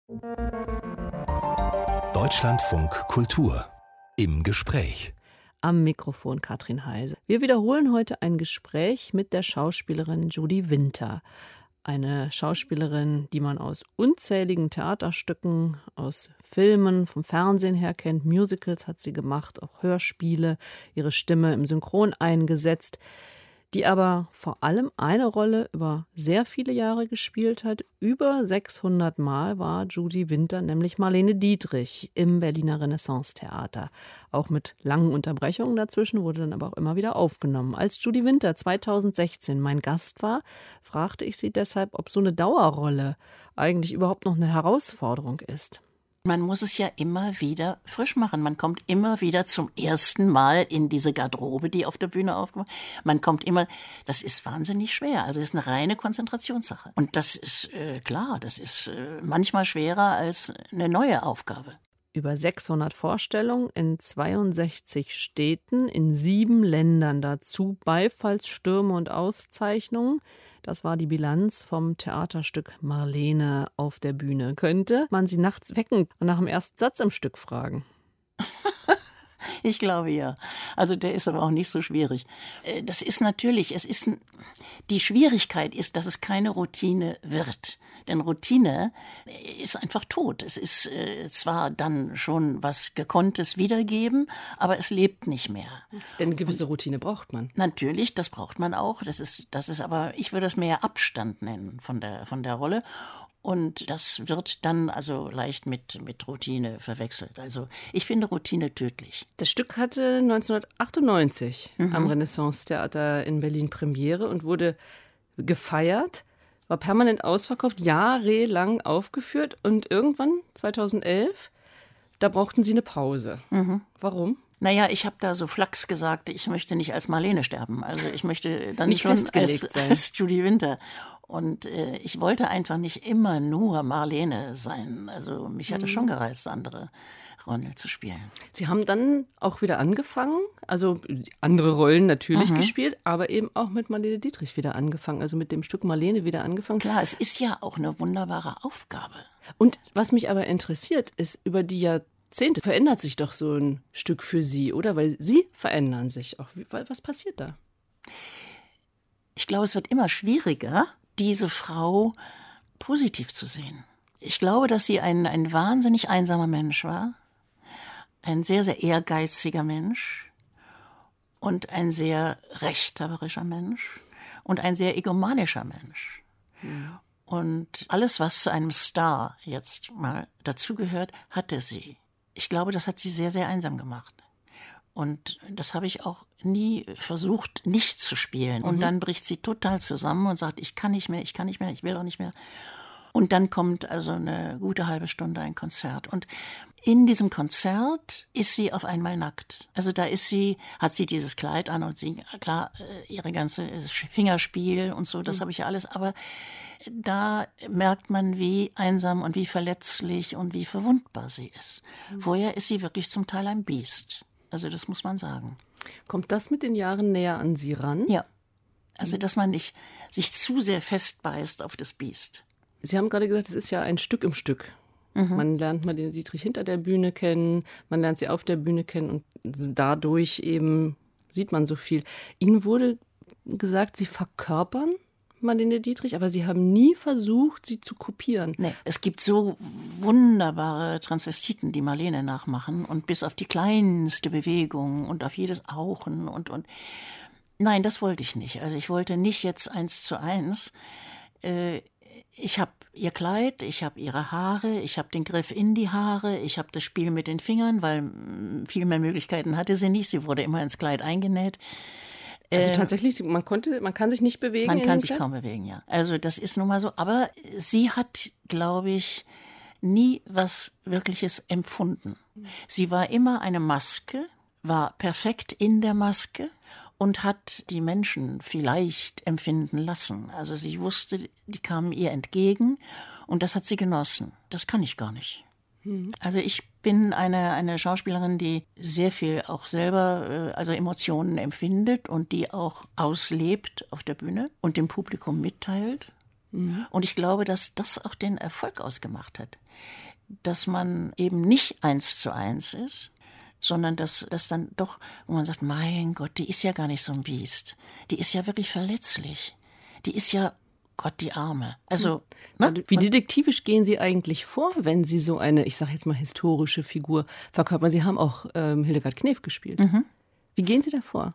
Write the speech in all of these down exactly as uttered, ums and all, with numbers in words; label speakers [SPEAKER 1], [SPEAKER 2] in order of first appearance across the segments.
[SPEAKER 1] Deutschlandfunk Kultur im Gespräch.
[SPEAKER 2] Am Mikrofon Katrin Heise. Wir wiederholen heute ein Gespräch mit der Schauspielerin Judy Winter. Eine Schauspielerin, die man aus unzähligen Theaterstücken, aus Filmen, vom Fernsehen her kennt. Musicals hat sie gemacht, auch Hörspiele, ihre Stimme im Synchron eingesetzt, die aber vor allem eine Rolle über sehr viele Jahre gespielt hat. Über sechshundert Mal war Judy Winter nämlich Marlene Dietrich im Berliner Renaissance-Theater. Auch mit langen Unterbrechungen dazwischen, wurde dann aber auch immer wieder aufgenommen. Als Judy Winter zweitausendsechzehn mein Gast war, fragte ich sie deshalb, ob so eine Dauerrolle eigentlich überhaupt noch eine Herausforderung ist.
[SPEAKER 3] Man muss es ja immer wieder frisch machen. Man kommt immer wieder zum ersten Mal in diese Garderobe, die auf der Bühne aufgemacht wird. Man kommt immer, das ist wahnsinnig schwer. Also es ist eine reine Konzentrationssache. Und das ist äh, klar, das ist äh, manchmal schwerer als eine neue Aufgabe.
[SPEAKER 2] Über sechshundert Vorstellungen in zweiundsechzig Städten, in sieben Ländern, dazu Beifallsstürme und Auszeichnungen. Das war die Bilanz vom Theaterstück Marlene auf der Bühne. Könnte man sie nachts wecken und nach dem ersten Satz im Stück fragen?
[SPEAKER 3] Ich glaube ja. Also der ist aber auch nicht so schwierig. Das ist natürlich, es ist, die Schwierigkeit ist, dass es keine Routine wird. Denn Routine ist einfach tot. Es ist äh, zwar dann schon was Gekonntes wiedergeben, aber es lebt nicht mehr.
[SPEAKER 2] Denn eine gewisse Routine braucht man.
[SPEAKER 3] Natürlich, das braucht man auch. Das ist, das ist aber, ich würde das mehr Abstand nennen von der, von der Rolle. Und das wird dann also leicht mit, mit Routine verwechselt. Also ich finde Routine tödlich.
[SPEAKER 2] Das Stück hatte neunzehnhundertachtundneunzig
[SPEAKER 3] Mhm.
[SPEAKER 2] am Renaissance-Theater in Berlin Premiere und wurde gefeiert, war permanent ausverkauft, jahrelang aufgeführt und irgendwann, zweitausendelf, da brauchten sie eine Pause.
[SPEAKER 3] Mhm.
[SPEAKER 2] Warum?
[SPEAKER 3] Naja, ich habe da so flachs gesagt, ich möchte nicht als Marlene sterben. Also ich möchte dann
[SPEAKER 2] Nicht
[SPEAKER 3] schon
[SPEAKER 2] festgelegt
[SPEAKER 3] als,
[SPEAKER 2] sein.
[SPEAKER 3] als Judy Winter. Und äh, ich wollte einfach nicht immer nur Marlene sein. Also mich hatte
[SPEAKER 2] Mhm.
[SPEAKER 3] schon gereizt, andere Rollen zu spielen.
[SPEAKER 2] Sie haben dann auch wieder angefangen, also andere Rollen natürlich
[SPEAKER 3] Mhm.
[SPEAKER 2] gespielt, aber eben auch mit Marlene Dietrich wieder angefangen, also mit dem Stück Marlene wieder angefangen.
[SPEAKER 3] Klar, es ist ja auch eine wunderbare Aufgabe.
[SPEAKER 2] Und was mich aber interessiert, ist, über die Jahrzehnte verändert sich doch so ein Stück für Sie, oder? Weil Sie verändern sich auch. Wie- Was passiert da?
[SPEAKER 3] Ich glaube, es wird immer schwieriger, diese Frau positiv zu sehen. Ich glaube, dass sie ein, ein wahnsinnig einsamer Mensch war, ein sehr, sehr ehrgeiziger Mensch und ein sehr rechthaberischer Mensch und ein sehr egomanischer Mensch.
[SPEAKER 2] Mhm.
[SPEAKER 3] Und alles, was zu einem Star jetzt mal dazugehört, hatte sie. Ich glaube, das hat sie sehr, sehr einsam gemacht. Und das habe ich auch nie versucht, nicht zu spielen. Und
[SPEAKER 2] Mhm.
[SPEAKER 3] dann bricht sie total zusammen und sagt, ich kann nicht mehr, ich kann nicht mehr, ich will auch nicht mehr. Und dann kommt also eine gute halbe Stunde ein Konzert. Und in diesem Konzert ist sie auf einmal nackt. Also da ist sie, hat sie dieses Kleid an und sie, klar, äh, ihre ganze Fingerspiel und so, das
[SPEAKER 2] Mhm.
[SPEAKER 3] habe ich ja alles. Aber da merkt man, wie einsam und wie verletzlich und wie verwundbar sie ist.
[SPEAKER 2] Mhm.
[SPEAKER 3] Vorher ist sie wirklich zum Teil ein Biest. Also das muss man sagen.
[SPEAKER 2] Kommt das mit den Jahren näher an Sie ran?
[SPEAKER 3] Ja. Also dass man nicht sich zu sehr festbeißt auf das Biest.
[SPEAKER 2] Sie haben gerade gesagt, es ist ja ein Stück im Stück.
[SPEAKER 3] Mhm.
[SPEAKER 2] Man lernt Marlene Dietrich hinter der Bühne kennen, man lernt sie auf der Bühne kennen und dadurch eben sieht man so viel. Ihnen wurde gesagt, Sie verkörpern Marlene Dietrich, aber Sie haben nie versucht, sie zu kopieren.
[SPEAKER 3] Nee, es gibt so wunderbare Transvestiten, die Marlene nachmachen und bis auf die kleinste Bewegung und auf jedes Auchen und, und. Nein, das wollte ich nicht. Also ich wollte nicht jetzt eins zu eins. Äh, Ich habe ihr Kleid, ich habe ihre Haare, ich habe den Griff in die Haare, ich habe das Spiel mit den Fingern, weil mm, viel mehr Möglichkeiten hatte sie nicht. Sie wurde immer ins Kleid eingenäht.
[SPEAKER 2] Also
[SPEAKER 3] Äh,
[SPEAKER 2] tatsächlich, man konnte, man kann sich nicht bewegen.
[SPEAKER 3] Man
[SPEAKER 2] in
[SPEAKER 3] kann
[SPEAKER 2] dem
[SPEAKER 3] sich
[SPEAKER 2] Kleid?
[SPEAKER 3] kaum bewegen, ja. Also das ist nun mal so. Aber sie hat, glaube ich, nie was Wirkliches empfunden. Sie war immer eine Maske, war perfekt in der Maske und hat die Menschen vielleicht empfinden lassen. Also sie wusste, die kamen ihr entgegen und das hat sie genossen. Das kann ich gar nicht.
[SPEAKER 2] Mhm.
[SPEAKER 3] Also ich bin eine, eine Schauspielerin, die sehr viel auch selber, äh, also Emotionen empfindet und die auch auslebt auf der Bühne und dem Publikum mitteilt. Mhm. Und ich glaube, dass das auch den Erfolg ausgemacht hat. Dass man eben nicht eins zu eins ist, sondern dass das dann doch, wo man sagt, mein Gott, die ist ja gar nicht so ein Biest. Die ist ja wirklich verletzlich. Die ist ja, Gott, die Arme. Also,
[SPEAKER 2] ne? Wie detektivisch gehen Sie eigentlich vor, wenn Sie so eine, ich sage jetzt mal, historische Figur verkörpern? Sie haben auch ähm, Hildegard Knef gespielt. Mhm. Wie gehen Sie da vor?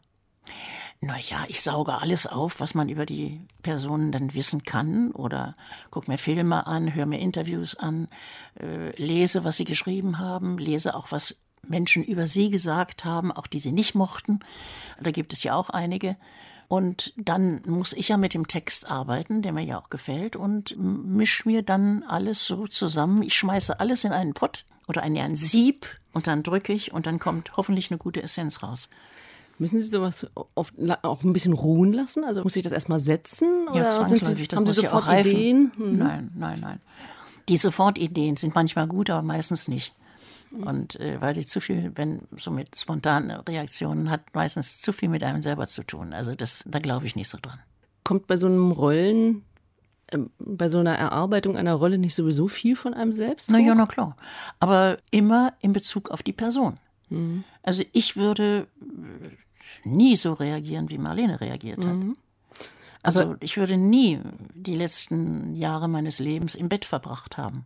[SPEAKER 3] Naja, ich sauge alles auf, was man über die Personen dann wissen kann oder gucke mir Filme an, höre mir Interviews an, äh, lese, was sie geschrieben haben, lese auch, was Menschen über sie gesagt haben, auch die sie nicht mochten. Da gibt es ja auch einige. Und dann muss ich ja mit dem Text arbeiten, der mir ja auch gefällt, und mische mir dann alles so zusammen. Ich schmeiße alles in einen Pott oder in ein Sieb und dann drücke ich und dann kommt hoffentlich eine gute Essenz raus.
[SPEAKER 2] Müssen Sie sowas oft auch ein bisschen ruhen lassen? Also muss ich das erstmal setzen?
[SPEAKER 3] Oder ja, zwangsläufig.
[SPEAKER 2] Das haben Sie sofort ja Ideen?
[SPEAKER 3] Hm. Nein, nein, nein. Die Sofortideen sind manchmal gut, aber meistens nicht. Und äh, weil sich zu viel, wenn so mit spontanen Reaktionen hat, meistens zu viel mit einem selber zu tun. Also das, da glaube ich nicht so dran.
[SPEAKER 2] Kommt bei so einem Rollen, äh, bei so einer Erarbeitung einer Rolle nicht sowieso viel von einem selbst hoch?
[SPEAKER 3] Na ja, na klar. Aber immer in Bezug auf die Person. Mhm. Also ich würde nie so reagieren, wie Marlene reagiert hat. Mhm. Also Aber ich würde nie die letzten Jahre meines Lebens im Bett verbracht haben.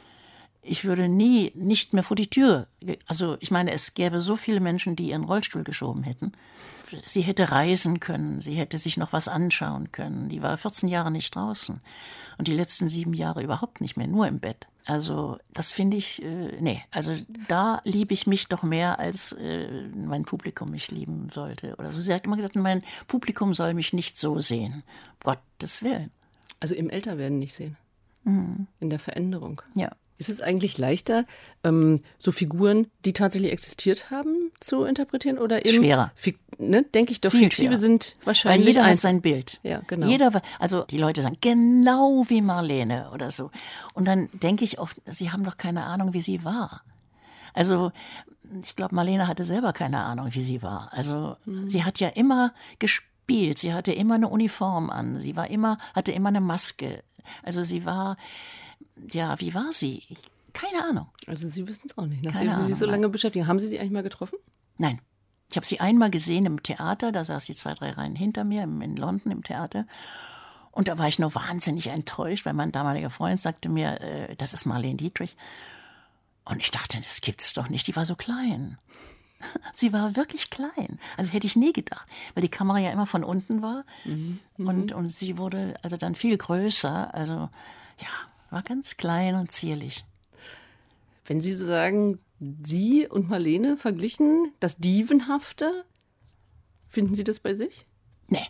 [SPEAKER 3] Ich würde nie nicht mehr vor die Tür, also ich meine, es gäbe so viele Menschen, die ihren Rollstuhl geschoben hätten. Sie hätte reisen können, sie hätte sich noch was anschauen können. Die war vierzehn Jahre nicht draußen und die letzten sieben Jahre überhaupt nicht mehr, nur im Bett. Also das finde ich, äh, nee, also da liebe ich mich doch mehr, als äh, mein Publikum mich lieben sollte. Oder so. Sie hat immer gesagt, mein Publikum soll mich nicht so sehen. Um Gottes Willen.
[SPEAKER 2] Also im Älterwerden nicht sehen, mhm. in der Veränderung.
[SPEAKER 3] Ja.
[SPEAKER 2] Ist es eigentlich leichter, ähm, so Figuren, die tatsächlich existiert haben, zu interpretieren? Oder eben,
[SPEAKER 3] schwerer.
[SPEAKER 2] Fi- ne, denke ich doch,
[SPEAKER 3] Viel
[SPEAKER 2] fiktive
[SPEAKER 3] schwerer.
[SPEAKER 2] Sind wahrscheinlich.
[SPEAKER 3] Weil jeder
[SPEAKER 2] ein-
[SPEAKER 3] hat sein Bild.
[SPEAKER 2] Ja, genau.
[SPEAKER 3] Jeder, also die Leute sagen, genau wie Marlene oder so. Und dann denke ich oft, sie haben doch keine Ahnung, wie sie war. Also ich glaube, Marlene hatte selber keine Ahnung, wie sie war. Also mhm. sie hat ja immer gespielt, sie hatte immer eine Uniform an, sie war immer, hatte immer eine Maske. Also sie war... Ja, wie war sie? Keine Ahnung.
[SPEAKER 2] Also Sie wissen es auch nicht, nachdem Keine Sie sich so lange beschäftigen. Haben Sie sie eigentlich mal getroffen?
[SPEAKER 3] Nein. Ich habe sie einmal gesehen im Theater, da saß sie zwei, drei Reihen hinter mir in London im Theater. Und da war ich nur wahnsinnig enttäuscht, weil mein damaliger Freund sagte mir, äh, das ist Marlene Dietrich. Und ich dachte, das gibt es doch nicht, die war so klein. Sie war wirklich klein. Also hätte ich nie gedacht, weil die Kamera ja immer von unten war. Mhm. Und, und sie wurde also dann viel größer. Also ja, war ganz klein und zierlich.
[SPEAKER 2] Wenn Sie so sagen, Sie und Marlene verglichen, das Dievenhafte, finden Sie das bei sich?
[SPEAKER 3] Nee.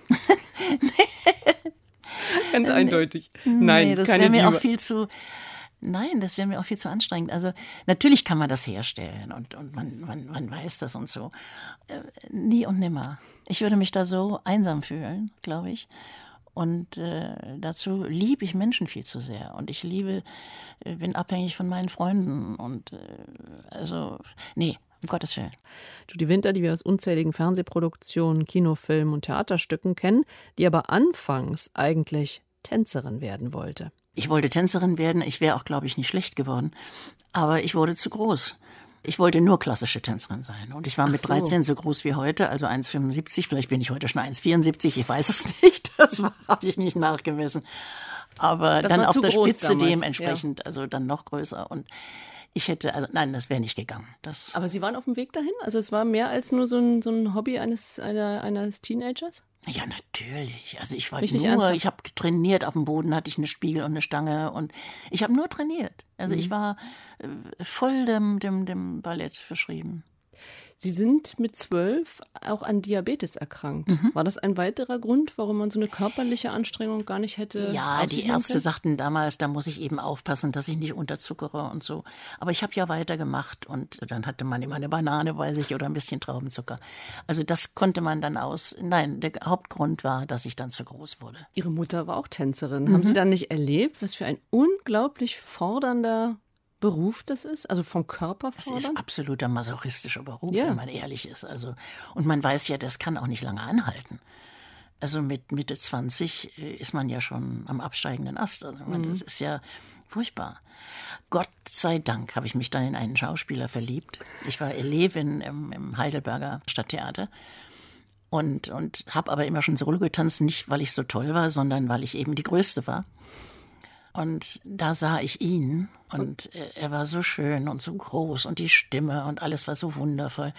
[SPEAKER 2] Ganz eindeutig.
[SPEAKER 3] Nee.
[SPEAKER 2] Nein,
[SPEAKER 3] nee, das wäre mir auch viel zu... Nein, das wäre mir auch viel zu anstrengend. Also natürlich kann man das herstellen und, und man, man, man weiß das und so. Äh, nie und nimmer. Ich würde mich da so einsam fühlen, glaube ich. Und äh, dazu liebe ich Menschen viel zu sehr. Und ich liebe, äh, bin abhängig von meinen Freunden. Und äh, also, nee, um Gottes Willen.
[SPEAKER 2] Judy Winter, die wir aus unzähligen Fernsehproduktionen, Kinofilmen und Theaterstücken kennen, die aber anfangs eigentlich Tänzerin werden wollte.
[SPEAKER 3] Ich wollte Tänzerin werden. Ich wäre auch, glaube ich, nicht schlecht geworden. Aber ich wurde zu groß. Ich wollte nur klassische Tänzerin sein. Und ich war mit so. dreizehn so groß wie heute, also eins Komma fünfundsiebzig. Vielleicht bin ich heute schon eins Komma vierundsiebzig, ich weiß es nicht. Das habe ich nicht nachgemessen. Aber das dann auf der Spitze damals. Dementsprechend, ja. Also dann noch größer. Und ich hätte, also nein, das wäre nicht gegangen. Das
[SPEAKER 2] Aber Sie waren auf dem Weg dahin? Also es war mehr als nur so ein, so ein Hobby eines, einer, eines Teenagers?
[SPEAKER 3] Ja, natürlich. Also ich war
[SPEAKER 2] Richtig
[SPEAKER 3] nur,
[SPEAKER 2] ernsthaft?
[SPEAKER 3] ich habe trainiert, auf dem Boden hatte ich eine Spiegel und eine Stange und ich habe nur trainiert. Also mhm. ich war äh, voll dem, dem, dem Ballett verschrieben.
[SPEAKER 2] Sie sind mit zwölf auch an Diabetes erkrankt. Mhm. War das ein weiterer Grund, warum man so eine körperliche Anstrengung gar nicht hätte?
[SPEAKER 3] Ja, die Ärzte können? sagten damals, da muss ich eben aufpassen, dass ich nicht unterzuckere und so. Aber ich habe ja weitergemacht und dann hatte man immer eine Banane bei sich oder ein bisschen Traubenzucker. Also das konnte man dann aus. Nein, der Hauptgrund war, dass ich dann zu groß wurde.
[SPEAKER 2] Ihre Mutter war auch Tänzerin. Mhm. Haben Sie dann nicht erlebt, was für ein unglaublich fordernder Beruf das ist, also vom Körper fordern?
[SPEAKER 3] Das ist absoluter masochistischer Beruf,
[SPEAKER 2] ja.
[SPEAKER 3] wenn man ehrlich ist. Also, und man weiß ja, das kann auch nicht lange anhalten. Also mit Mitte zwanzig ist man ja schon am absteigenden Ast. Also mhm. Das ist ja furchtbar. Gott sei Dank habe ich mich dann in einen Schauspieler verliebt. Ich war Elevin im, im Heidelberger Stadttheater und, und habe aber immer schon Solo getanzt, nicht weil ich so toll war, sondern weil ich eben die Größte war. Und da sah ich ihn und er war so schön und so groß und die Stimme und alles war so wundervoll.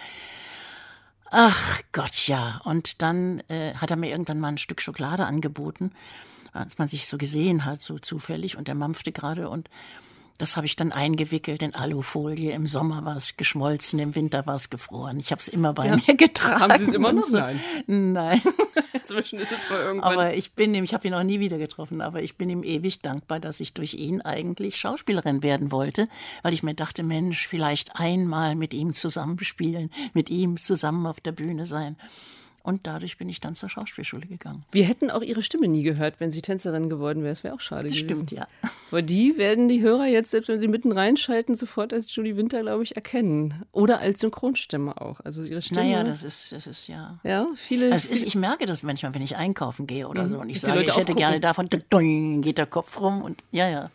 [SPEAKER 3] Ach Gott, ja. Und dann äh, hat er mir irgendwann mal ein Stück Schokolade angeboten, als man sich so gesehen hat, so zufällig. Und er mampfte gerade und das habe ich dann eingewickelt in Alufolie. Im Sommer war es geschmolzen, im Winter war es gefroren. Ich habe es immer bei
[SPEAKER 2] Sie
[SPEAKER 3] mir getragen.
[SPEAKER 2] Haben Sie es immer noch?
[SPEAKER 3] So.
[SPEAKER 2] Nein.
[SPEAKER 3] Nein.
[SPEAKER 2] Inzwischen ist es mal irgendwann.
[SPEAKER 3] Aber ich bin ihm, ich habe ihn auch nie wieder getroffen, aber ich bin ihm ewig dankbar, dass ich durch ihn eigentlich Schauspielerin werden wollte, weil ich mir dachte, Mensch, vielleicht einmal mit ihm zusammenspielen, mit ihm zusammen auf der Bühne sein. Und dadurch bin ich dann zur Schauspielschule gegangen.
[SPEAKER 2] Wir hätten auch Ihre Stimme nie gehört, wenn Sie Tänzerin geworden wäre. Das wäre auch schade
[SPEAKER 3] das
[SPEAKER 2] gewesen.
[SPEAKER 3] Stimmt, ja.
[SPEAKER 2] Aber die werden die Hörer jetzt, selbst wenn sie mitten reinschalten, sofort als Judy Winter, glaube ich, erkennen. Oder als Synchronstimme auch. Also Ihre Stimme.
[SPEAKER 3] Naja, das ist, das ist ja.
[SPEAKER 2] Ja, viele.
[SPEAKER 3] Also ist, ich merke das manchmal, wenn ich einkaufen gehe oder so. Und ich
[SPEAKER 2] Dass die
[SPEAKER 3] sage,
[SPEAKER 2] Leute
[SPEAKER 3] ich hätte
[SPEAKER 2] auch
[SPEAKER 3] gerne davon, doing, geht der Kopf rum und ja, ja.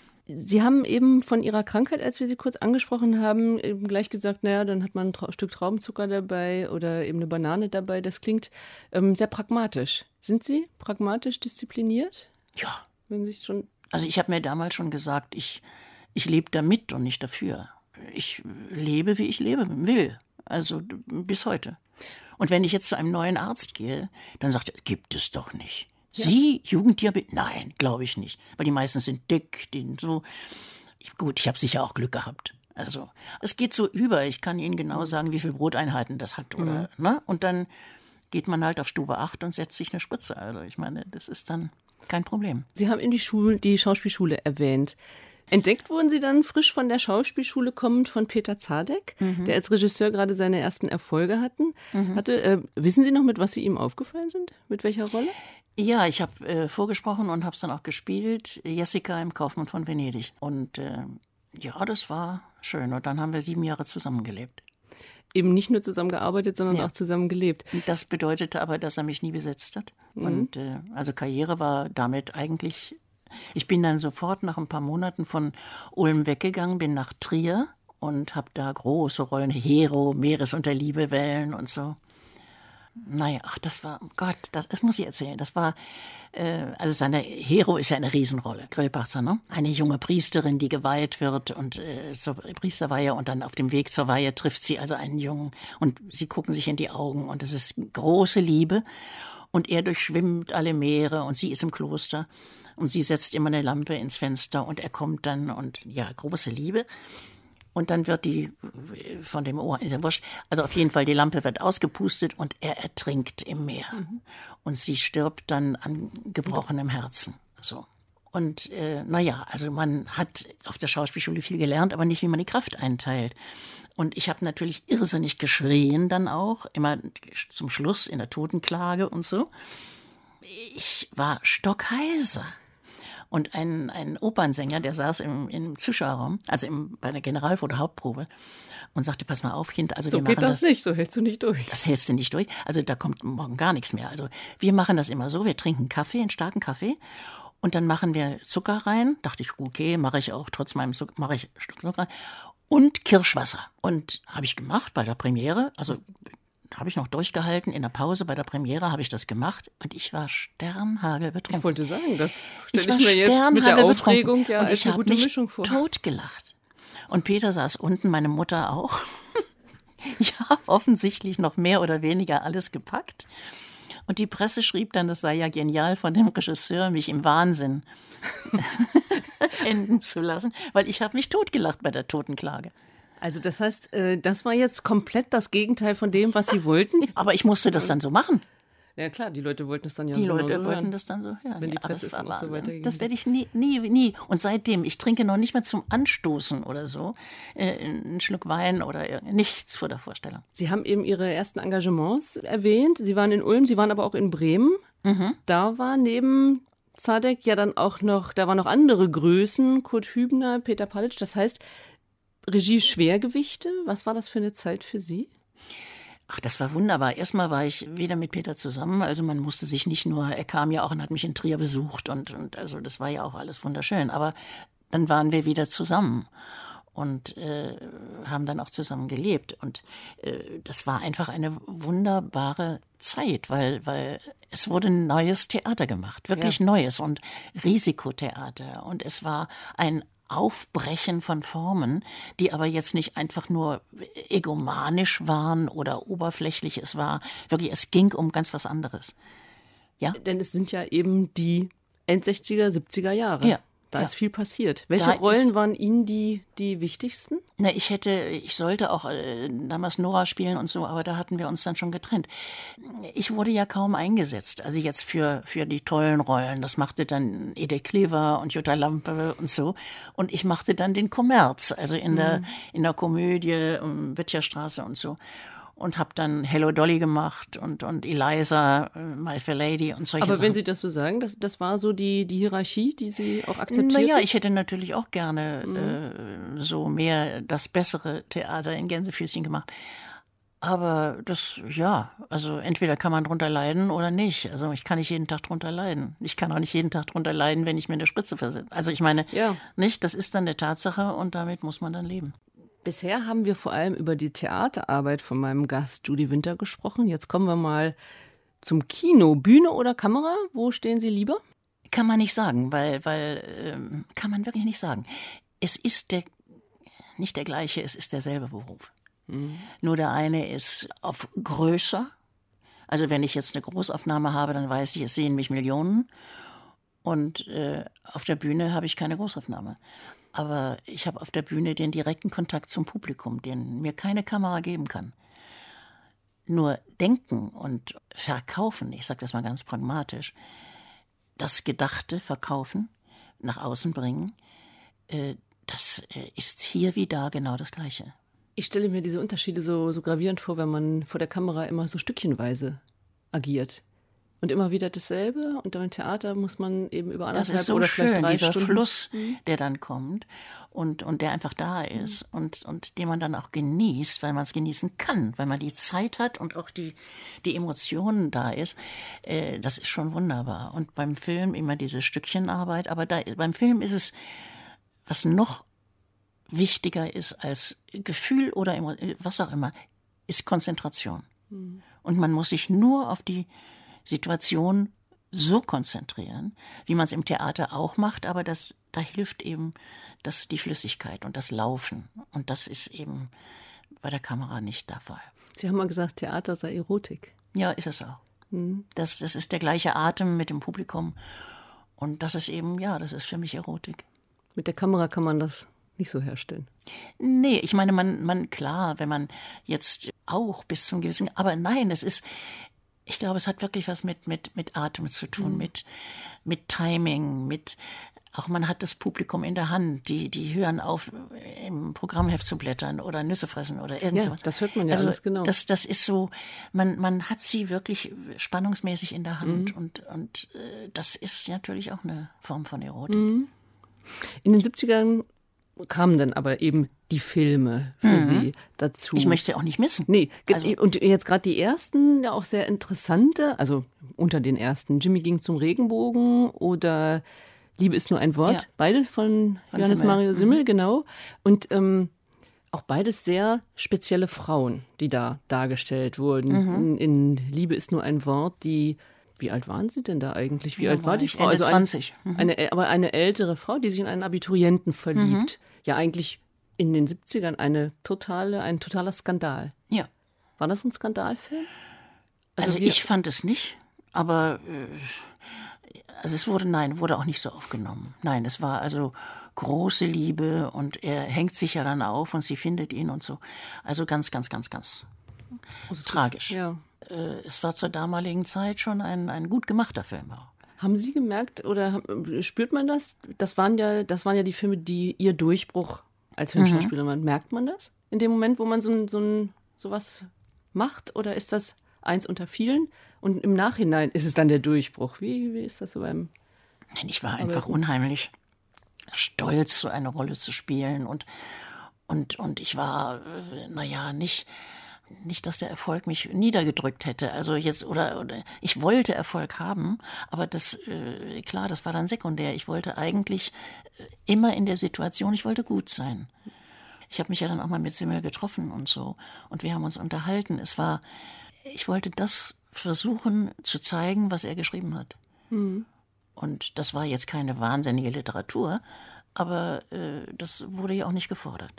[SPEAKER 2] Sie haben eben von Ihrer Krankheit, als wir Sie kurz angesprochen haben, eben gleich gesagt, naja, dann hat man ein Tra- Stück Traubenzucker dabei oder eben eine Banane dabei. Das klingt ähm, sehr pragmatisch. Sind Sie pragmatisch diszipliniert?
[SPEAKER 3] Ja.
[SPEAKER 2] Wenn Sie schon
[SPEAKER 3] Also ich habe mir damals schon gesagt, ich, ich lebe damit und nicht dafür. Ich lebe, wie ich leben will. Also bis heute. Und wenn ich jetzt zu einem neuen Arzt gehe, dann sagt er, gibt es doch nicht. Sie, Jugenddiabetes? Nein, glaube ich nicht. Weil die meisten sind dick, die sind so. Gut, ich habe sicher auch Glück gehabt. Also, es geht so über. Ich kann Ihnen genau sagen, wie viele Broteinheiten das hat. Oder, mhm. ne? Und dann geht man halt auf Stube acht und setzt sich eine Spritze. Also, ich meine, das ist dann kein Problem.
[SPEAKER 2] Sie haben eben die, Schule, die Schauspielschule erwähnt. Entdeckt wurden Sie dann frisch von der Schauspielschule kommend von Peter Zadek, mhm. der als Regisseur gerade seine ersten Erfolge hatten, mhm. hatte. Äh, wissen Sie noch, mit was Sie ihm aufgefallen sind? Mit welcher Rolle?
[SPEAKER 3] Ja, ich habe äh, vorgesprochen und habe es dann auch gespielt. Jessica im Kaufmann von Venedig. Und äh, ja, das war schön. Und dann haben wir sieben Jahre zusammengelebt.
[SPEAKER 2] Eben nicht nur zusammengearbeitet, sondern ja. auch zusammen gelebt.
[SPEAKER 3] Das bedeutete aber, dass er mich nie besetzt hat. Mhm. Und äh, also Karriere war damit eigentlich. Ich bin dann sofort nach ein paar Monaten von Ulm weggegangen, bin nach Trier und habe da große Rollen, Hero, Meeresunter Liebewellen und so. Naja, ach, das war, Gott, das, das muss ich erzählen. Das war, äh, also seine Hero ist ja eine Riesenrolle, Grillparzer, ne? Eine junge Priesterin, die geweiht wird und äh, zur Priesterweihe und dann auf dem Weg zur Weihe trifft sie also einen Jungen und sie gucken sich in die Augen und es ist große Liebe und er durchschwimmt alle Meere und sie ist im Kloster und sie setzt immer eine Lampe ins Fenster und er kommt dann und ja, große Liebe. Und dann wird die von dem Ohr, ist ja wurscht, also auf jeden Fall die Lampe wird ausgepustet und er ertrinkt im Meer. Mhm. Und sie stirbt dann an gebrochenem Herzen. So. Und äh, naja, also man hat auf der Schauspielschule viel gelernt, aber nicht, wie man die Kraft einteilt. Und ich habe natürlich irrsinnig geschrien dann auch, immer zum Schluss in der Totenklage und so. Ich war stockheiser. Und ein, ein Opernsänger, der saß im, im Zuschauerraum, also im, bei der Generalprobe, Hauptprobe, und sagte, pass mal auf, Kind, also
[SPEAKER 2] so
[SPEAKER 3] wir machen
[SPEAKER 2] geht das, das nicht, so hältst du nicht durch.
[SPEAKER 3] Das hältst du nicht durch, also da kommt morgen gar nichts mehr. Also wir machen das immer so, wir trinken Kaffee, einen starken Kaffee, und dann machen wir Zucker rein. Dachte ich, okay, mache ich auch, trotz meinem Zucker, mache ich Zucker rein. Und Kirschwasser. Und habe ich gemacht bei der Premiere, also habe ich noch durchgehalten. In der Pause bei der Premiere habe ich das gemacht und ich war sternhagelbetrunken.
[SPEAKER 2] Ich wollte sagen, das stelle ich, ich mir jetzt mit der Aufregung ja als eine gute Mischung vor.
[SPEAKER 3] Ich habe mich totgelacht. Und Peter saß unten, meine Mutter auch. Ich habe offensichtlich noch mehr oder weniger alles gepackt. Und die Presse schrieb dann, das sei ja genial von dem Regisseur, mich im Wahnsinn enden zu lassen, weil ich habe mich totgelacht bei der Totenklage.
[SPEAKER 2] Also das heißt, das war jetzt komplett das Gegenteil von dem, was Sie wollten?
[SPEAKER 3] Aber ich musste das dann so machen.
[SPEAKER 2] Ja klar, die Leute wollten es dann ja
[SPEAKER 3] Die
[SPEAKER 2] genau
[SPEAKER 3] Leute
[SPEAKER 2] so
[SPEAKER 3] wollten
[SPEAKER 2] hören,
[SPEAKER 3] das dann so hören.
[SPEAKER 2] wenn die
[SPEAKER 3] ja,
[SPEAKER 2] Presse es auch so weitergegeben.
[SPEAKER 3] Das werde ich nie, nie, nie. Und seitdem, ich trinke noch nicht mal zum Anstoßen oder so, äh, einen Schluck Wein oder nichts vor der Vorstellung.
[SPEAKER 2] Sie haben eben Ihre ersten Engagements erwähnt. Sie waren in Ulm, Sie waren aber auch in Bremen. Mhm. Da war neben Zadek ja dann auch noch, da waren noch andere Größen, Kurt Hübner, Peter Palitsch. Das heißt, Regie Schwergewichte, was war das für eine Zeit für Sie?
[SPEAKER 3] Ach, das war wunderbar. Erstmal war ich wieder mit Peter zusammen, also man musste sich nicht nur, er kam ja auch und hat mich in Trier besucht und, und also das war ja auch alles wunderschön, aber dann waren wir wieder zusammen und äh, haben dann auch zusammen gelebt und äh, das war einfach eine wunderbare Zeit, weil, weil es wurde ein neues Theater gemacht, wirklich ja. Neues und Risikotheater und es war ein Aufbrechen von Formen, die aber jetzt nicht einfach nur egomanisch waren oder oberflächlich. Es war wirklich, es ging um ganz was anderes. Ja?
[SPEAKER 2] Denn es sind ja eben die Endsechziger, siebziger Jahre.
[SPEAKER 3] Ja.
[SPEAKER 2] Da
[SPEAKER 3] ja.
[SPEAKER 2] ist viel passiert. Welche
[SPEAKER 3] Da
[SPEAKER 2] Rollen
[SPEAKER 3] ist,
[SPEAKER 2] waren Ihnen die, die wichtigsten?
[SPEAKER 3] Na, ich hätte, ich sollte auch äh, damals Nora spielen und so, aber da hatten wir uns dann schon getrennt. Ich wurde ja kaum eingesetzt, also jetzt für, für die tollen Rollen. Das machte dann Edith Klever und Jutta Lampe und so. Und ich machte dann den Kommerz, also in, mhm. der, in der Komödie um Wittcherstraße und so. Und habe dann Hello Dolly gemacht und, und Eliza, My Fair Lady und solche
[SPEAKER 2] Aber
[SPEAKER 3] Sachen.
[SPEAKER 2] wenn Sie das so sagen, das, das war so die, die Hierarchie, die Sie auch akzeptierten?
[SPEAKER 3] Naja, ich hätte natürlich auch gerne mhm. äh, so mehr das bessere Theater in Gänsefüßchen gemacht. Aber das, ja, also entweder kann man drunter leiden oder nicht. Also ich kann nicht jeden Tag drunter leiden. Ich kann auch nicht jeden Tag drunter leiden, wenn ich mir eine Spritze versetze. Also ich meine, ja. nicht, das ist dann eine Tatsache und damit muss man dann leben.
[SPEAKER 2] Bisher haben wir vor allem über die Theaterarbeit von meinem Gast Judy Winter gesprochen. Jetzt kommen wir mal zum Kino. Bühne oder Kamera? Wo stehen Sie lieber?
[SPEAKER 3] Kann man nicht sagen, weil, weil ähm, kann man wirklich nicht sagen. Es ist der, nicht der gleiche, es ist derselbe Beruf. Mhm. Nur der eine ist auf größer. Also wenn ich jetzt eine Großaufnahme habe, dann weiß ich, es sehen mich Millionen. Und äh, auf der Bühne habe ich keine Großaufnahme. Aber ich habe auf der Bühne den direkten Kontakt zum Publikum, den mir keine Kamera geben kann. Nur denken und verkaufen, ich sage das mal ganz pragmatisch, das Gedachte verkaufen, nach außen bringen, äh, das äh, ist hier wie da genau das Gleiche.
[SPEAKER 2] Ich stelle mir diese Unterschiede so, so gravierend vor, wenn man vor der Kamera immer so stückchenweise agiert. Und immer wieder dasselbe. Und im Theater muss man eben über anderthalb
[SPEAKER 3] so
[SPEAKER 2] oder vielleicht
[SPEAKER 3] schön,
[SPEAKER 2] drei
[SPEAKER 3] dieser
[SPEAKER 2] Stunden.
[SPEAKER 3] Fluss, der dann kommt und, und der einfach da ist mhm. und, und den man dann auch genießt, weil man es genießen kann, weil man die Zeit hat und auch die, die Emotionen da ist. Äh, das ist schon wunderbar. Und beim Film immer diese Stückchenarbeit. Aber da, beim Film ist es, was noch wichtiger ist als Gefühl oder was auch immer, ist Konzentration. Mhm. Und man muss sich nur auf die Situation so konzentrieren, wie man es im Theater auch macht, aber das, da hilft eben das, die Flüssigkeit und das Laufen. Und das ist eben bei der Kamera nicht der Fall.
[SPEAKER 2] Sie haben mal gesagt, Theater sei Erotik.
[SPEAKER 3] Ja, ist es auch. Mhm. Das, das ist der gleiche Atem mit dem Publikum. Und das ist eben, ja, das ist für mich Erotik.
[SPEAKER 2] Mit der Kamera kann man das nicht so herstellen.
[SPEAKER 3] Nee, ich meine, man, man, klar, wenn man jetzt auch bis zum gewissen, aber nein, es ist, ich glaube, es hat wirklich was mit, mit, mit Atem zu tun, mhm. mit, mit Timing, mit, auch man hat das Publikum in der Hand, die, die hören auf, im Programmheft zu blättern oder Nüsse fressen oder irgendwas.
[SPEAKER 2] Ja, das hört man ja
[SPEAKER 3] also
[SPEAKER 2] alles genau.
[SPEAKER 3] Das, das ist so, man, man hat sie wirklich spannungsmäßig in der Hand mhm. und, und äh, das ist natürlich auch eine Form von Erotik. Mhm.
[SPEAKER 2] In den siebzigern kamen dann aber eben die Filme für mhm. Sie dazu.
[SPEAKER 3] Ich möchte sie auch nicht missen.
[SPEAKER 2] Nee, also. Und jetzt gerade die ersten, ja auch sehr interessante, also unter den ersten, Jimmy ging zum Regenbogen oder Liebe ist nur ein Wort, ja. beides von, von Johannes Simmel. Mario Simmel, mhm. genau. Und ähm, auch beides sehr spezielle Frauen, die da dargestellt wurden. Mhm. In, in Liebe ist nur ein Wort, die, wie alt waren Sie denn da eigentlich? Wie ja, alt war die Frau?
[SPEAKER 3] Ende
[SPEAKER 2] also eine,
[SPEAKER 3] zwanzig. Mhm.
[SPEAKER 2] Eine, aber eine ältere Frau, die sich in einen Abiturienten verliebt. Mhm. Ja, eigentlich in den siebzigern eine totale, ein totaler Skandal.
[SPEAKER 3] Ja.
[SPEAKER 2] War das ein Skandalfilm?
[SPEAKER 3] Also, also ich fand es nicht, aber äh, also es wurde, nein, wurde auch nicht so aufgenommen. Nein, es war also große Liebe und er hängt sich ja dann auf und sie findet ihn und so. Also ganz, ganz, ganz, ganz tragisch.
[SPEAKER 2] Ja.
[SPEAKER 3] Äh, es war zur damaligen Zeit schon ein, ein gut gemachter Film auch.
[SPEAKER 2] Haben Sie gemerkt oder spürt man das? Das waren ja, das waren ja die Filme, die Ihr Durchbruch als Filmschauspielerin waren. Mhm. Merkt man das in dem Moment, wo man so, so ein, sowas macht? Oder ist das eins unter vielen? Und im Nachhinein ist es dann der Durchbruch. Wie, wie ist das so beim...
[SPEAKER 3] Nein, ich war einfach Arbeiten? unheimlich stolz, so eine Rolle zu spielen. Und, und, und ich war, äh, naja, nicht... nicht, dass der Erfolg mich niedergedrückt hätte. Also jetzt, oder, oder ich wollte Erfolg haben, aber das, äh, klar, das war dann sekundär. Ich wollte eigentlich immer in der Situation, ich wollte gut sein. Ich habe mich ja dann auch mal mit Simmel getroffen und so. Und wir haben uns unterhalten. Es war, ich wollte das versuchen zu zeigen, was er geschrieben hat. Mhm. Und das war jetzt keine wahnsinnige Literatur, aber äh, das wurde ja auch nicht gefordert.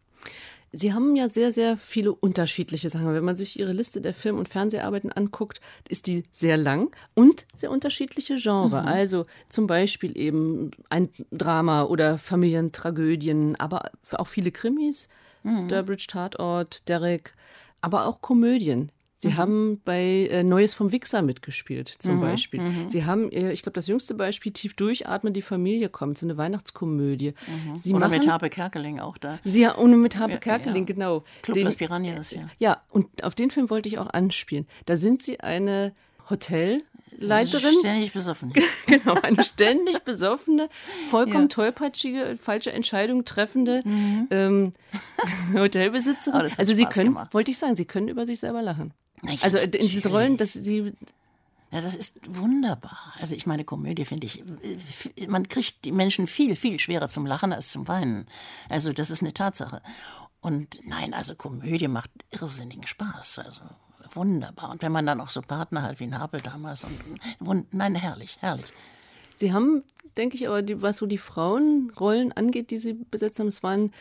[SPEAKER 2] Sie haben ja sehr, sehr viele unterschiedliche Sachen. Wenn man sich Ihre Liste der Film- und Fernseharbeiten anguckt, ist die sehr lang und sehr unterschiedliche Genre. Mhm. Also zum Beispiel eben ein Drama oder Familientragödien, aber auch viele Krimis, mhm. Durbridge Tatort, Derek, aber auch Komödien. Sie mhm. haben bei äh, Neues vom Wixxer mitgespielt, zum mhm. Beispiel. Mhm. Sie haben, äh, ich glaube, das jüngste Beispiel, Tief durchatmen, die Familie kommt, so eine Weihnachtskomödie.
[SPEAKER 3] Mhm.
[SPEAKER 2] Sie
[SPEAKER 3] Oder
[SPEAKER 2] machen,
[SPEAKER 3] mit Habe Kerkeling auch da.
[SPEAKER 2] Sie, ja, ohne mit Habe
[SPEAKER 3] ja,
[SPEAKER 2] Kerkeling,
[SPEAKER 3] ja.
[SPEAKER 2] genau.
[SPEAKER 3] Club
[SPEAKER 2] Den,
[SPEAKER 3] Las Piranhas, ja.
[SPEAKER 2] Ja, und auf den Film wollte ich auch anspielen. Da sind Sie eine Hotelleiterin.
[SPEAKER 3] Ständig besoffen.
[SPEAKER 2] Genau, eine ständig besoffene, vollkommen ja. tollpatschige, falsche Entscheidung treffende mhm. ähm, Hotelbesitzerin.
[SPEAKER 3] Oh, das hat
[SPEAKER 2] also Sie
[SPEAKER 3] Spaß
[SPEAKER 2] können,
[SPEAKER 3] gemacht.
[SPEAKER 2] wollte ich sagen, Sie können über sich selber lachen.
[SPEAKER 3] Ja,
[SPEAKER 2] also in diesen Rollen, dass Sie...
[SPEAKER 3] Ja, das ist wunderbar. Also ich meine, Komödie finde ich, man kriegt die Menschen viel, viel schwerer zum Lachen als zum Weinen. Also das ist eine Tatsache. Und nein, also Komödie macht irrsinnigen Spaß. Also wunderbar. Und wenn man dann auch so Partner hat wie Napel damals. Und, und nein, herrlich, herrlich.
[SPEAKER 2] Sie haben, denke ich, aber die, was so die Frauenrollen angeht, die Sie besetzt haben, es waren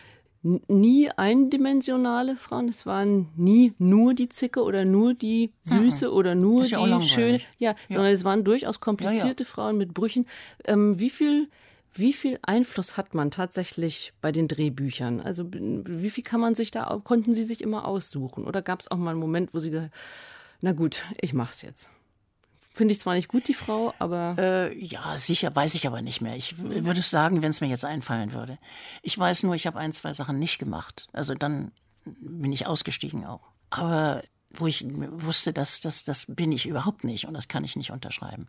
[SPEAKER 2] nie eindimensionale Frauen, es waren nie nur die Zicke oder nur die Süße mhm. oder nur
[SPEAKER 3] ja
[SPEAKER 2] die schöne, ja, ja, sondern es waren durchaus komplizierte ja, ja. Frauen mit Brüchen. Ähm, wie viel, wie viel Einfluss hat man tatsächlich bei den Drehbüchern? Also wie viel kann man sich da, konnten Sie sich immer aussuchen? Oder gab es auch mal einen Moment, wo Sie gesagt, na gut, ich mach's jetzt? Finde ich zwar nicht gut, die Frau, aber...
[SPEAKER 3] Äh, ja, sicher, weiß ich aber nicht mehr. Ich w- würde es sagen, wenn es mir jetzt einfallen würde. Ich weiß nur, ich habe ein, zwei Sachen nicht gemacht. Also dann bin ich ausgestiegen auch. Aber wo ich wusste, dass das, das bin ich überhaupt nicht und das kann ich nicht unterschreiben.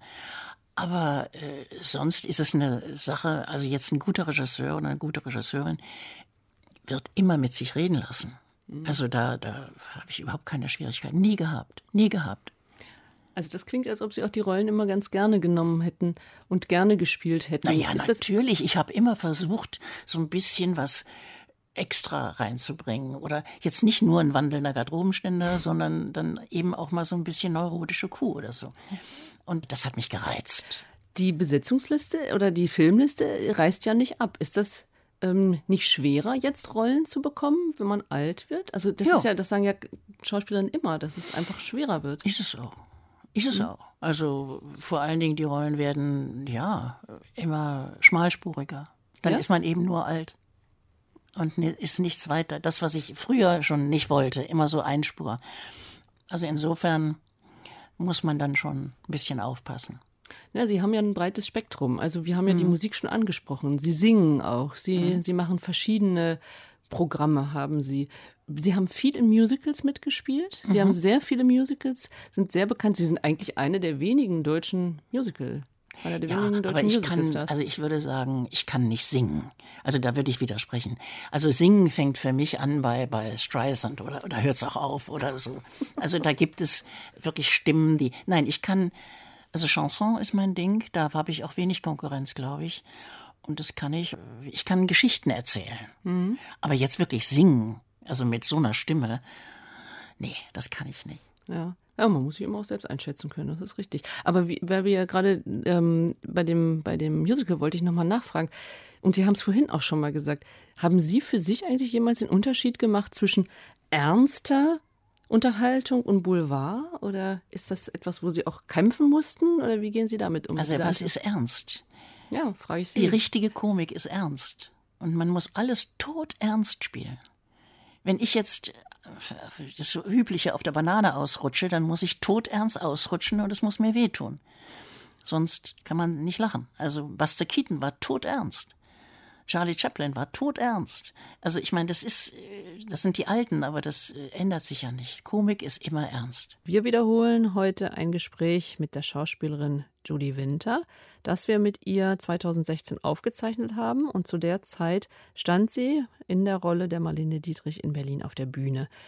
[SPEAKER 3] Aber äh, sonst ist es eine Sache, also jetzt ein guter Regisseur oder eine gute Regisseurin wird immer mit sich reden lassen. Mhm. Also da, da habe ich überhaupt keine Schwierigkeiten. Nie gehabt, nie gehabt.
[SPEAKER 2] Also das klingt, als ob Sie auch die Rollen immer ganz gerne genommen hätten und gerne gespielt hätten.
[SPEAKER 3] Naja,
[SPEAKER 2] ist
[SPEAKER 3] natürlich. Das ich habe immer versucht, so ein bisschen was extra reinzubringen. Oder jetzt nicht nur ein wandelnder Garderobenständer, sondern dann eben auch mal so ein bisschen neurotische Kuh oder so. Und das hat mich gereizt.
[SPEAKER 2] Die Besetzungsliste oder die Filmliste reißt ja nicht ab. Ist das ähm, nicht schwerer, jetzt Rollen zu bekommen, wenn man alt wird? Also das
[SPEAKER 3] jo.
[SPEAKER 2] ist ja, das sagen ja Schauspielerinnen immer, dass es einfach schwerer wird.
[SPEAKER 3] Ist es auch. Ist es auch. Also vor allen Dingen die Rollen werden, ja, immer schmalspuriger. Dann ja? ist man eben nur alt und ist nichts weiter. Das, was ich früher schon nicht wollte, immer so Einspur. Also insofern muss man dann schon ein bisschen aufpassen.
[SPEAKER 2] Ja, Sie haben ja ein breites Spektrum. Also wir haben ja mhm. die Musik schon angesprochen. Sie singen auch. Sie, mhm. Sie machen verschiedene Programme, haben Sie. Sie haben viel in Musicals mitgespielt. Sie mhm. haben sehr viele Musicals, sind sehr bekannt. Sie sind eigentlich eine der wenigen deutschen Musical. Einer der
[SPEAKER 3] ja,
[SPEAKER 2] wenigen deutschen
[SPEAKER 3] aber ich
[SPEAKER 2] Musicalstars.
[SPEAKER 3] kann, also ich würde sagen, ich kann nicht singen. Also da würde ich widersprechen. Also singen fängt für mich an bei, bei Streisand oder, oder hört es auch auf oder so. Also da gibt es wirklich Stimmen, die... Nein, ich kann... Also Chanson ist mein Ding. Da habe ich auch wenig Konkurrenz, glaube ich. Und das kann ich... Ich kann Geschichten erzählen. Mhm. Aber jetzt wirklich singen... Also mit so einer Stimme, nee, das kann ich nicht.
[SPEAKER 2] Ja, ja man muss sich immer auch selbst einschätzen können, das ist richtig. Aber wie, weil wir ja gerade ähm, bei, dem, bei dem Musical wollte ich nochmal nachfragen. Und Sie haben es vorhin auch schon mal gesagt. Haben Sie für sich eigentlich jemals den Unterschied gemacht zwischen ernster Unterhaltung und Boulevard? Oder ist das etwas, wo Sie auch kämpfen mussten? Oder wie gehen Sie damit um?
[SPEAKER 3] Also was ist ernst?
[SPEAKER 2] Ja, frage ich Sie.
[SPEAKER 3] Die richtige Komik ist ernst. Und man muss alles todernst spielen. Wenn ich jetzt das so Übliche auf der Banane ausrutsche, dann muss ich todernst ausrutschen und es muss mir wehtun. Sonst kann man nicht lachen. Also Buster Keaton war todernst. Charlie Chaplin war todernst. Also ich meine, das ist, das sind die Alten, aber das ändert sich ja nicht. Komik ist immer ernst.
[SPEAKER 2] Wir wiederholen heute ein Gespräch mit der Schauspielerin Judy Winter, das wir mit ihr zweitausendsechzehn aufgezeichnet haben. Und zu der Zeit stand sie in der Rolle der Marlene Dietrich in Berlin auf der Bühne.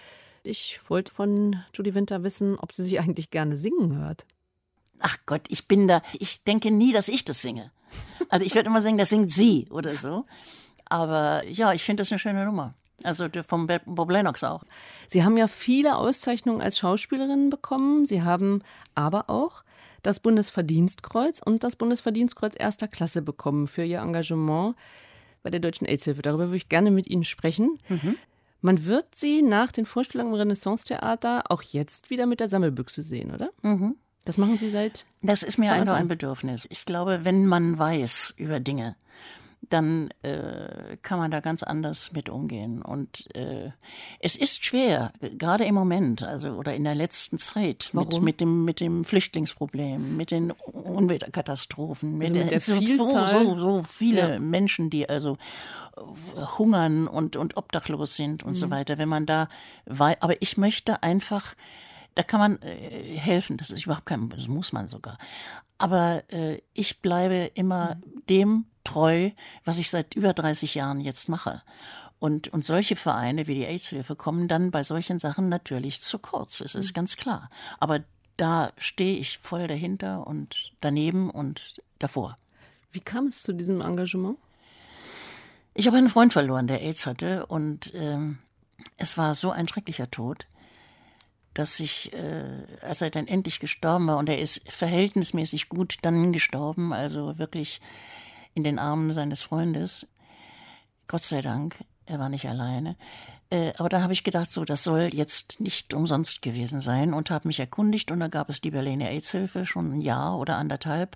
[SPEAKER 2] Ich wollte von Judy Winter wissen, ob sie sich eigentlich gerne singen hört.
[SPEAKER 3] Ach Gott, ich bin da, ich denke nie, dass ich das singe. Also ich werde immer sagen, das singt sie oder so. Aber ja, ich finde das eine schöne Nummer. Also vom Bob Lennox auch.
[SPEAKER 2] Sie haben ja viele Auszeichnungen als Schauspielerin bekommen. Sie haben aber auch das Bundesverdienstkreuz und das Bundesverdienstkreuz erster Klasse bekommen für Ihr Engagement bei der Deutschen AIDS-Hilfe. Darüber würde ich gerne mit Ihnen sprechen. Mhm. Man wird Sie nach den Vorstellungen im Renaissance-Theater auch jetzt wieder mit der Sammelbüchse sehen, oder?
[SPEAKER 3] Mhm.
[SPEAKER 2] Das machen Sie seit...
[SPEAKER 3] Das ist mir einfach ein Bedürfnis. Ich glaube, wenn man weiß über Dinge, dann äh, kann man da ganz anders mit umgehen. Und äh, es ist schwer, gerade im Moment, also oder in der letzten Zeit, mit, mit dem mit dem Flüchtlingsproblem, mit den Unwetterkatastrophen, mit,
[SPEAKER 2] also mit der
[SPEAKER 3] so,
[SPEAKER 2] Vielzahl.
[SPEAKER 3] so, so viele
[SPEAKER 2] ja.
[SPEAKER 3] Menschen, die also hungern und, und obdachlos sind und mhm. so weiter. Wenn man da, aber ich möchte einfach, da kann man äh, helfen, das ist überhaupt kein, das muss man sogar. Aber äh, ich bleibe immer mhm. dem treu, was ich seit über dreißig Jahren jetzt mache. Und, und solche Vereine wie die AIDS-Hilfe kommen dann bei solchen Sachen natürlich zu kurz, es ist mhm. ganz klar. Aber da stehe ich voll dahinter und daneben und davor.
[SPEAKER 2] Wie kam es zu diesem Engagement?
[SPEAKER 3] Ich habe einen Freund verloren, der AIDS hatte, und ähm, es war so ein schrecklicher Tod, dass ich, äh, als er dann endlich gestorben war, und er ist verhältnismäßig gut dann gestorben, also wirklich in den Armen seines Freundes, Gott sei Dank, er war nicht alleine. Äh, aber da habe ich gedacht, so, das soll jetzt nicht umsonst gewesen sein, und habe mich erkundigt, und da gab es die Berliner AIDS-Hilfe schon ein Jahr oder anderthalb,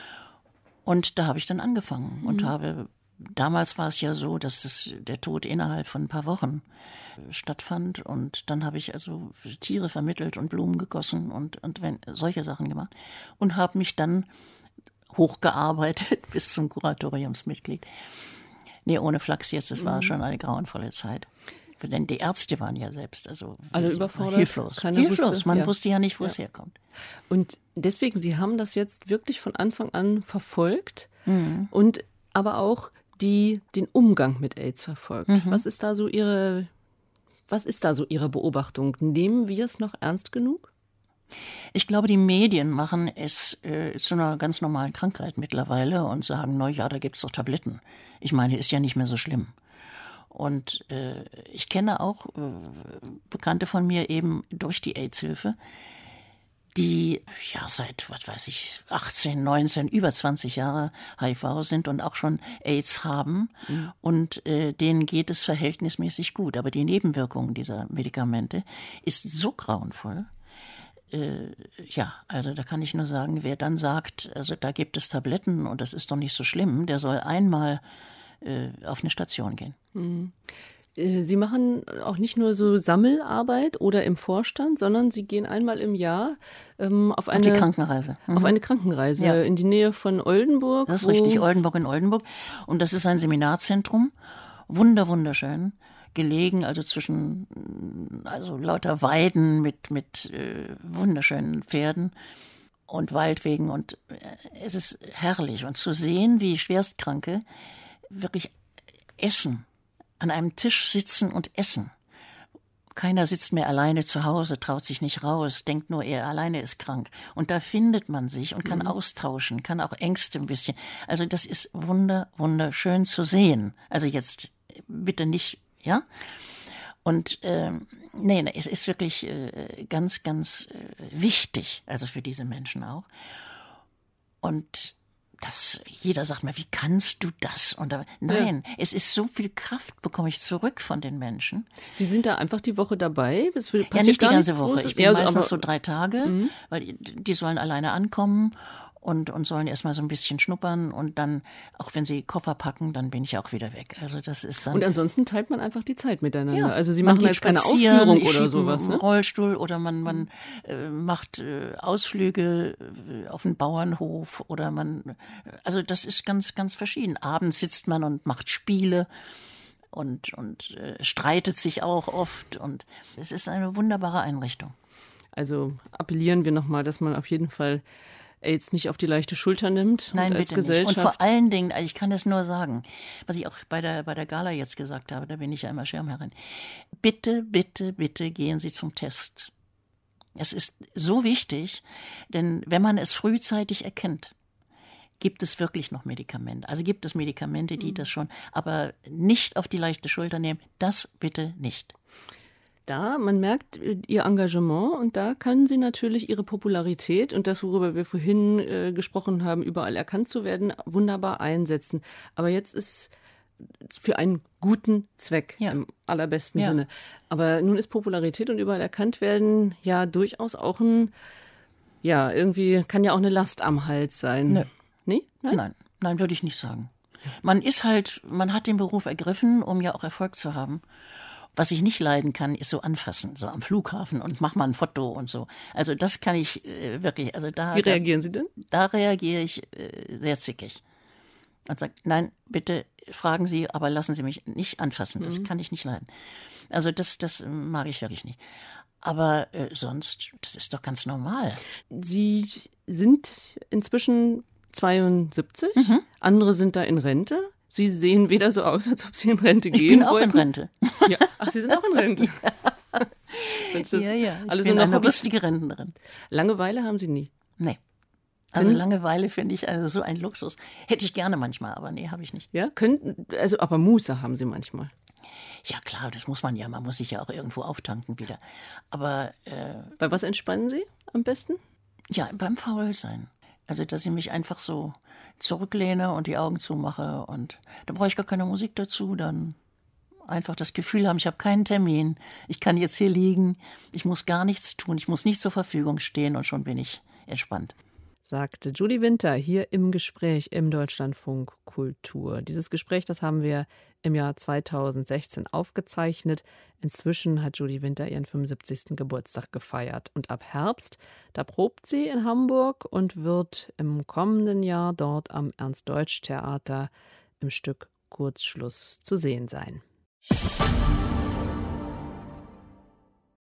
[SPEAKER 3] und da habe ich dann angefangen mhm. und habe, damals war es ja so, dass es, der Tod innerhalb von ein paar Wochen stattfand, und dann habe ich also Tiere vermittelt und Blumen gegossen und, und wenn, solche Sachen gemacht und habe mich dann hochgearbeitet bis zum Kuratoriumsmitglied. Nee, ohne Flachs jetzt, das war mhm. schon eine grauenvolle Zeit. Denn die Ärzte waren ja selbst also
[SPEAKER 2] alle überfordert,
[SPEAKER 3] hilflos.
[SPEAKER 2] Keiner
[SPEAKER 3] hilflos.
[SPEAKER 2] Wusste,
[SPEAKER 3] Man
[SPEAKER 2] ja.
[SPEAKER 3] wusste ja nicht, wo
[SPEAKER 2] ja.
[SPEAKER 3] es herkommt.
[SPEAKER 2] Und deswegen, Sie haben das jetzt wirklich von Anfang an verfolgt
[SPEAKER 3] Mhm.
[SPEAKER 2] und aber auch die, den Umgang mit AIDS verfolgt.
[SPEAKER 3] Mhm.
[SPEAKER 2] Was ist da so Ihre, was ist da so Ihre Beobachtung? Nehmen wir es noch ernst genug?
[SPEAKER 3] Ich glaube, die Medien machen es äh, zu einer ganz normalen Krankheit mittlerweile und sagen, na ja, da gibt's doch Tabletten. Ich meine, ist ja nicht mehr so schlimm. Und äh, ich kenne auch äh, Bekannte von mir eben durch die AIDS-Hilfe, die ja seit, was weiß ich, achtzehn, neunzehn, über zwanzig Jahre H I V sind und auch schon AIDS haben. Mhm. Und äh, denen geht es verhältnismäßig gut. Aber die Nebenwirkungen dieser Medikamente ist so grauenvoll. Äh, ja, also da kann ich nur sagen, wer dann sagt, also da gibt es Tabletten und das ist doch nicht so schlimm, der soll einmal äh, auf eine Station gehen.
[SPEAKER 2] Mhm. Sie machen auch nicht nur so Sammelarbeit oder im Vorstand, sondern Sie gehen einmal im Jahr ähm, auf eine
[SPEAKER 3] auf die Krankenreise.
[SPEAKER 2] Mhm. Auf eine Krankenreise
[SPEAKER 3] ja.
[SPEAKER 2] in die Nähe von Oldenburg.
[SPEAKER 3] Das ist richtig, Oldenburg in Oldenburg. Und das ist ein Seminarzentrum, wunder wunderschön. Gelegen, also zwischen also lauter Weiden mit, mit äh, wunderschönen Pferden und Waldwegen. Und äh, es ist herrlich. Und zu sehen, wie Schwerstkranke wirklich essen, an einem Tisch sitzen und essen. Keiner sitzt mehr alleine zu Hause, traut sich nicht raus, denkt nur, er alleine ist krank. Und da findet man sich und kann mhm. austauschen, kann auch Ängste ein bisschen. Also das ist wunder, wunderschön zu sehen. Also jetzt bitte nicht, ja? Und äh, nee, nee, es ist wirklich äh, ganz, ganz äh, wichtig, also für diese Menschen auch. Und das, jeder sagt mir, wie kannst du das? Und da, nein, ja. es ist so viel Kraft, bekomme ich zurück von den Menschen.
[SPEAKER 2] Sie sind da einfach die Woche dabei? Das
[SPEAKER 3] ja, nicht die ganze Woche.
[SPEAKER 2] Großes.
[SPEAKER 3] Ich bin
[SPEAKER 2] ja,
[SPEAKER 3] meistens
[SPEAKER 2] aber,
[SPEAKER 3] so drei Tage, mhm. weil die, die sollen alleine ankommen und, und sollen erstmal so ein bisschen schnuppern und dann, auch wenn sie Koffer packen, dann bin ich auch wieder weg. Also das ist dann.
[SPEAKER 2] Und ansonsten teilt man einfach die Zeit miteinander.
[SPEAKER 3] Ja,
[SPEAKER 2] also Sie machen jetzt keine Aufführung oder sowas, ne?
[SPEAKER 3] Rollstuhl oder man, man äh, macht äh, Ausflüge äh, auf den Bauernhof oder man, also das ist ganz, ganz verschieden. Abends sitzt man und macht Spiele und, und äh, streitet sich auch oft und es ist eine wunderbare Einrichtung.
[SPEAKER 2] Also appellieren wir nochmal, dass man auf jeden Fall AIDS nicht auf die leichte Schulter nimmt.
[SPEAKER 3] Nein,
[SPEAKER 2] und als
[SPEAKER 3] bitte
[SPEAKER 2] Gesellschaft.
[SPEAKER 3] nicht. Und vor allen Dingen, also ich kann es nur sagen, was ich auch bei der, bei der Gala jetzt gesagt habe, da bin ich ja immer Schirmherrin. Bitte, bitte, bitte gehen Sie zum Test. Es ist so wichtig, denn wenn man es frühzeitig erkennt, gibt es wirklich noch Medikamente. Also gibt es Medikamente, die mhm. das schon, aber nicht auf die leichte Schulter nehmen. Das bitte nicht.
[SPEAKER 2] Da, man merkt ihr Engagement und da können sie natürlich ihre Popularität und das, worüber wir vorhin äh, gesprochen haben, überall erkannt zu werden, wunderbar einsetzen. Aber jetzt ist für einen guten Zweck ja. im allerbesten ja. Sinne. Aber nun ist Popularität und überall erkannt werden ja durchaus auch ein, ja, irgendwie kann ja auch eine Last am Hals sein.
[SPEAKER 3] Nö.
[SPEAKER 2] Nee? Nein?
[SPEAKER 3] Nein, nein, würde ich nicht sagen. Man ist halt, man hat den Beruf ergriffen, um ja auch Erfolg zu haben. Was ich nicht leiden kann, ist so anfassen, so am Flughafen und mach mal ein Foto und so. Also das kann ich äh, wirklich, also da...
[SPEAKER 2] Wie reagieren Sie denn?
[SPEAKER 3] Da, da reagiere ich äh, sehr zickig. Und sage, nein, bitte fragen Sie, aber lassen Sie mich nicht anfassen. Das mhm. kann ich nicht leiden. Also das, das mag ich wirklich nicht. Aber äh, sonst, das ist doch ganz normal.
[SPEAKER 2] Sie sind inzwischen zweiundsiebzig, mhm. andere sind da in Rente. Sie sehen weder so aus, als ob Sie in Rente gehen
[SPEAKER 3] Ich bin auch
[SPEAKER 2] wollten.
[SPEAKER 3] in Rente.
[SPEAKER 2] Ja. Ach, Sie sind auch in Rente.
[SPEAKER 3] ja.
[SPEAKER 2] Das
[SPEAKER 3] ja, ja, ich
[SPEAKER 2] alles
[SPEAKER 3] bin
[SPEAKER 2] noch
[SPEAKER 3] eine lustige Rentnerin.
[SPEAKER 2] Langeweile haben Sie nie?
[SPEAKER 3] Nee. Also Können, Langeweile finde ich also so ein Luxus. Hätte ich gerne manchmal, aber nee, habe ich nicht.
[SPEAKER 2] Ja, könnten, also aber Muße haben Sie manchmal.
[SPEAKER 3] Ja klar, das muss man ja. Man muss sich ja auch irgendwo auftanken wieder. Aber äh,
[SPEAKER 2] bei was entspannen Sie am besten?
[SPEAKER 3] Ja, beim Faulsein. Also, dass ich mich einfach so zurücklehne und die Augen zumache und da brauche ich gar keine Musik dazu, dann einfach das Gefühl haben, ich habe keinen Termin, ich kann jetzt hier liegen, ich muss gar nichts tun, ich muss nicht zur Verfügung stehen und schon bin ich entspannt.
[SPEAKER 2] Sagte Judy Winter hier im Gespräch im Deutschlandfunk Kultur. Dieses Gespräch, das haben wir im Jahr zweitausendsechzehn aufgezeichnet. Inzwischen hat Judy Winter ihren fünfundsiebzigsten Geburtstag gefeiert. Und ab Herbst, da probt sie in Hamburg und wird im kommenden Jahr dort am Ernst-Deutsch-Theater im Stück Kurzschluss zu sehen sein.